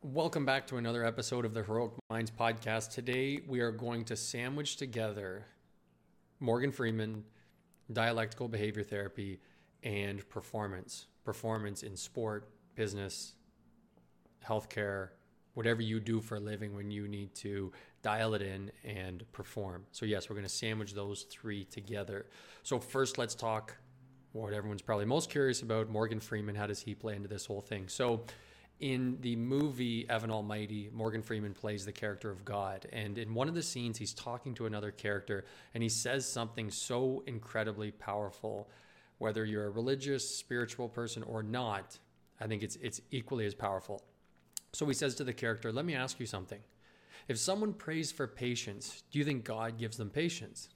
Welcome back to another episode of the Heroic Minds podcast. Today we are going to sandwich together Morgan Freeman, dialectical behavior therapy, and performance. Performance in sport, business, healthcare, whatever you do for a living when you need to dial it in and perform. So yes, we're going to sandwich those three together. So first let's talk what everyone's probably most curious about, Morgan Freeman. How does he play into this whole thing? So in the movie Evan Almighty, Morgan Freeman plays the character of God. And in one of the scenes, he's talking to another character and he says something so incredibly powerful. Whether you're a religious, spiritual person or not, I think it's equally as powerful. So he says to the character, let me ask you something. If someone prays for patience, do you think God gives them patience?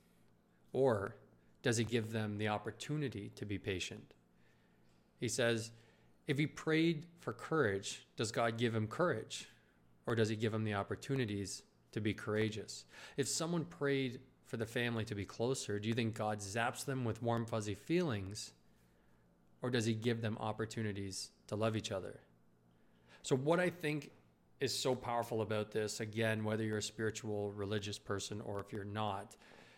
Or does he give them the opportunity to be patient? He says, if he prayed for courage, does God give him courage? Or does he give him the opportunities to be courageous? If someone prayed for the family to be closer, do you think God zaps them with warm, fuzzy feelings? Or does he give them opportunities to love each other? So what I think is so powerful about this, again, whether you're a spiritual, religious person or if you're not,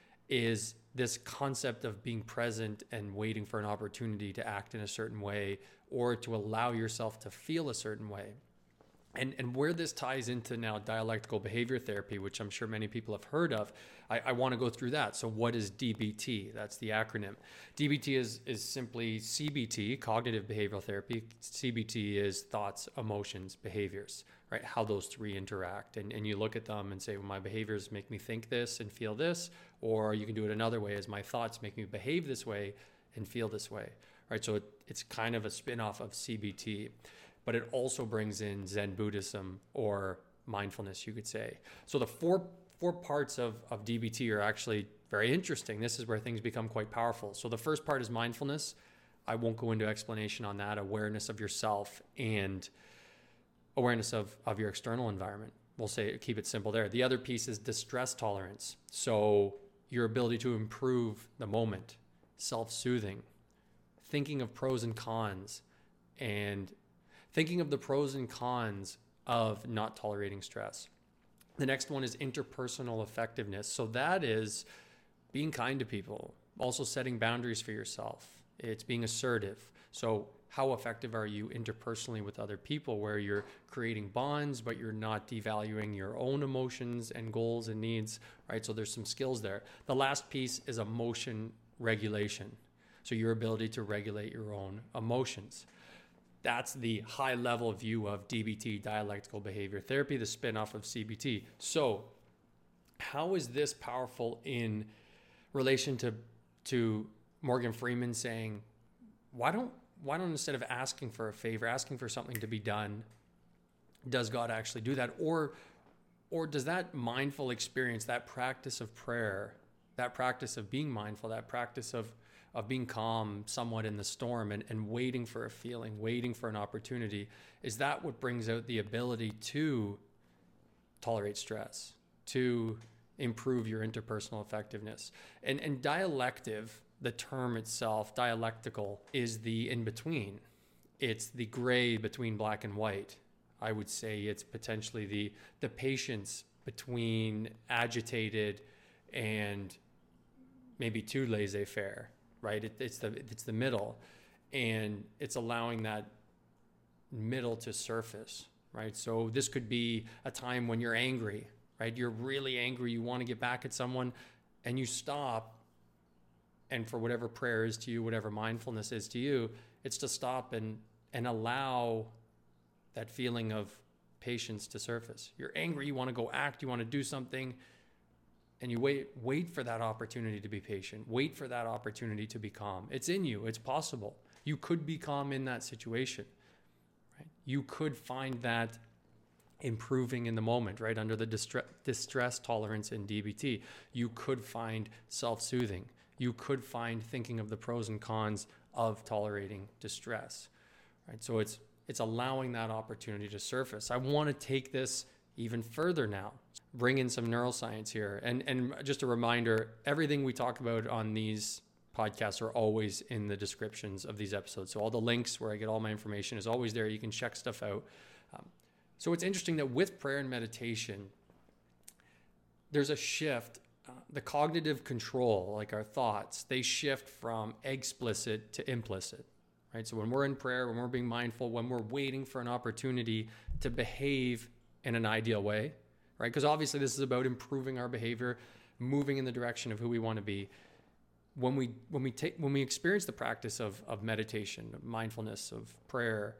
is this concept of being present and waiting for an opportunity to act in a certain way or to allow yourself to feel a certain way. And where this ties into now dialectical behavior therapy, which I'm sure many people have heard of, I want to go through that. So what is DBT? That's the acronym. DBT is simply CBT, cognitive behavioral therapy. CBT is thoughts, emotions, behaviors, right? How those three interact. And you look at them and say, well, my behaviors make me think this and feel this, or you can do it another way as my thoughts make me behave this way and feel this way, right? So it's kind of a spin-off of CBT. But it also brings in Zen Buddhism or mindfulness, you could say. So the four parts of DBT are actually very interesting. This is where things become quite powerful. So the first part is mindfulness. I won't go into explanation on that. Awareness of yourself and awareness of your external environment. We'll say, keep it simple there. The other piece is distress tolerance. So your ability to improve the moment, self-soothing, thinking of pros and cons, and thinking of the pros and cons of not tolerating stress. The next one is interpersonal effectiveness. So that is being kind to people, also setting boundaries for yourself. It's being assertive. So how effective are you interpersonally with other people where you're creating bonds, but you're not devaluing your own emotions and goals and needs, right? So there's some skills there. The last piece is emotion regulation. So your ability to regulate your own emotions. That's the high level view of DBT, dialectical behavior therapy, the spin-off of CBT. So how is this powerful in relation to Morgan Freeman saying, why don't instead of asking for a favor, asking for something to be done, does God actually do that? Or does that mindful experience, that practice of prayer, that practice of being mindful, that practice of being calm somewhat in the storm and waiting for a feeling, waiting for an opportunity, is that what brings out the ability to tolerate stress, to improve your interpersonal effectiveness? And dialective, the term itself, dialectical, is the in-between. It's the gray between black and white. I would say it's potentially the patience between agitated and maybe too laissez-faire. Right? It's the middle, and it's allowing that middle to surface, right? So this could be a time when you're angry, right? You're really angry. You want to get back at someone and you stop. And for whatever prayer is to you, whatever mindfulness is to you, it's to stop and allow that feeling of patience to surface. You're angry. You want to go act. You want to do something. And you wait for that opportunity to be patient. Wait for that opportunity to be calm. It's in you. It's possible. You could be calm in that situation, right? You could find that improving in the moment, right? Under the distress tolerance in DBT, you could find self-soothing. You could find thinking of the pros and cons of tolerating distress, right? So it's allowing that opportunity to surface. I want to take this even further now. Bring in some neuroscience here. And just a reminder, everything we talk about on these podcasts are always in the descriptions of these episodes. So all the links where I get all my information is always there. You can check stuff out. So it's interesting that with prayer and meditation, there's a shift. The cognitive control, like our thoughts, they shift from explicit to implicit, right? So when we're in prayer, when we're being mindful, when we're waiting for an opportunity to behave in an ideal way, right? Because obviously this is about improving our behavior, moving in the direction of who we want to be. When we experience the practice of meditation, of mindfulness, of prayer,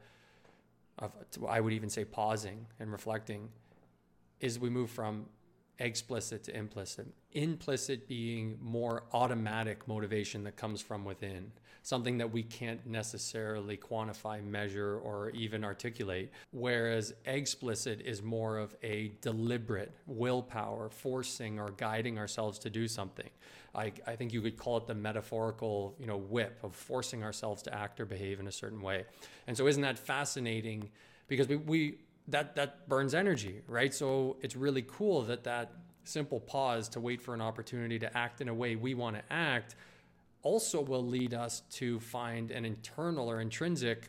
I would even say pausing and reflecting, is we move from explicit to implicit. Implicit being more automatic motivation that comes from within, something that we can't necessarily quantify, measure, or even articulate. Whereas explicit is more of a deliberate willpower, forcing or guiding ourselves to do something. I think you could call it the metaphorical, whip of forcing ourselves to act or behave in a certain way. And so isn't that fascinating? Because that burns energy, right? So it's really cool that simple pause to wait for an opportunity to act in a way we want to act also will lead us to find an internal or intrinsic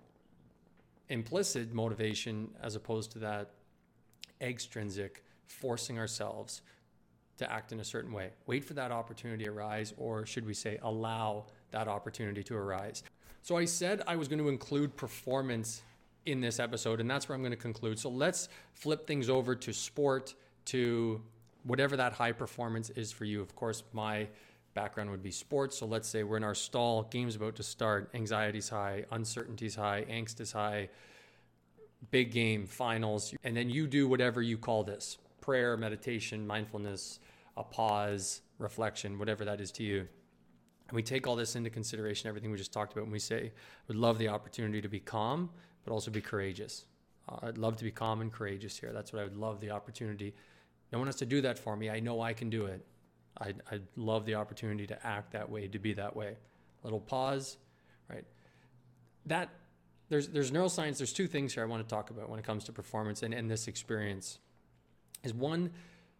implicit motivation as opposed to that extrinsic forcing ourselves to act in a certain way. Wait for that opportunity to arise, or should we say allow that opportunity to arise. So I said I was going to include performance in this episode, and that's where I'm going to conclude. So let's flip things over to sport, to whatever that high performance is for you. Of course, my background would be sports. So let's say we're in our stall, game's about to start, anxiety's high, uncertainty's high, angst is high, big game, finals, and then you do whatever you call this: prayer, meditation, mindfulness, a pause, reflection, whatever that is to you. And we take all this into consideration, everything we just talked about, and we say, we'd love the opportunity to be calm, but also be courageous. I'd love to be calm and courageous here. That's what I would love the opportunity. No one has to do that for me. I know I can do it. I'd love the opportunity to act that way, to be that way. A little pause, right? There's neuroscience. There's two things here I want to talk about when it comes to performance and this experience. Is one,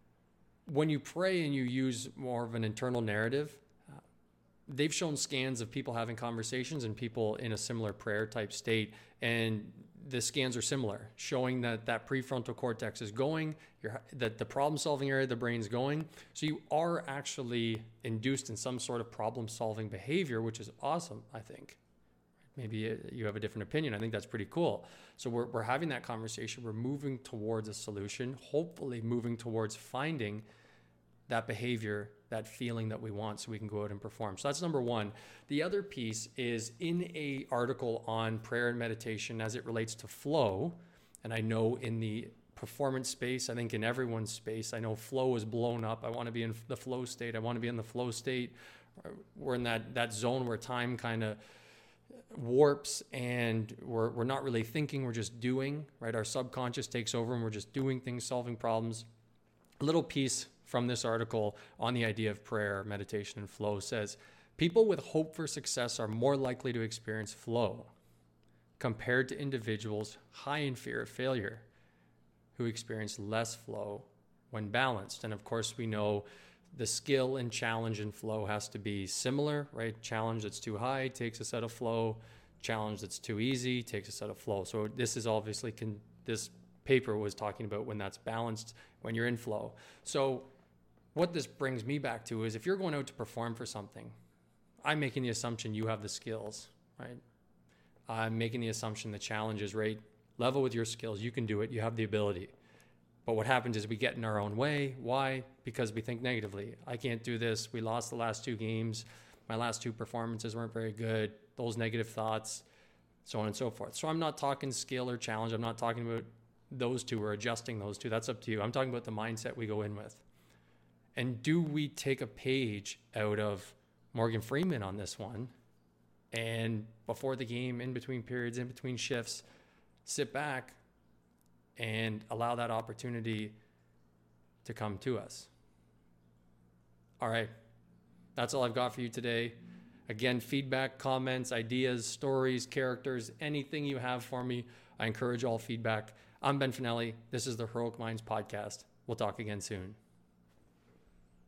when you pray and you use more of an internal narrative, they've shown scans of people having conversations and people in a similar prayer type state, and the scans are similar, showing that prefrontal cortex is going, that the problem solving area of the brain is going. So you are actually induced in some sort of problem solving behavior, which is awesome, I think. Maybe you have a different opinion. I think that's pretty cool. So we're having that conversation. We're moving towards a solution, hopefully moving towards finding that behavior, that feeling that we want, so we can go out and perform. So that's number one. The other piece is in a article on prayer and meditation as it relates to flow. And I know in the performance space, I think in everyone's space, I know flow is blown up. I want to be in the flow state. I want to be in the flow state. We're in that zone where time kind of warps and we're not really thinking, we're just doing, right? Our subconscious takes over and we're just doing things, solving problems. A little piece from this article on the idea of prayer, meditation, and flow says, people with hope for success are more likely to experience flow compared to individuals high in fear of failure who experience less flow when balanced. And of course, we know the skill and challenge in flow has to be similar, right? Challenge that's too high takes us out of flow. Challenge that's too easy takes us out of flow. So this is obviously, this paper was talking about when that's balanced, when you're in flow. So what this brings me back to is if you're going out to perform for something, I'm making the assumption you have the skills, right? I'm making the assumption the challenge is right level with your skills. You can do it. You have the ability. But what happens is we get in our own way. Why? Because we think negatively. I can't do this. We lost the last 2 games. My last 2 performances weren't very good. Those negative thoughts, so on and so forth. So I'm not talking skill or challenge. I'm not talking about those two or adjusting those two. That's up to you. I'm talking about the mindset we go in with. And do we take a page out of Morgan Freeman on this one? And before the game, in between periods, in between shifts, sit back and allow that opportunity to come to us. All right. That's all I've got for you today. Again, feedback, comments, ideas, stories, characters, anything you have for me, I encourage all feedback. I'm Ben Finelli. This is the Heroic Minds Podcast. We'll talk again soon.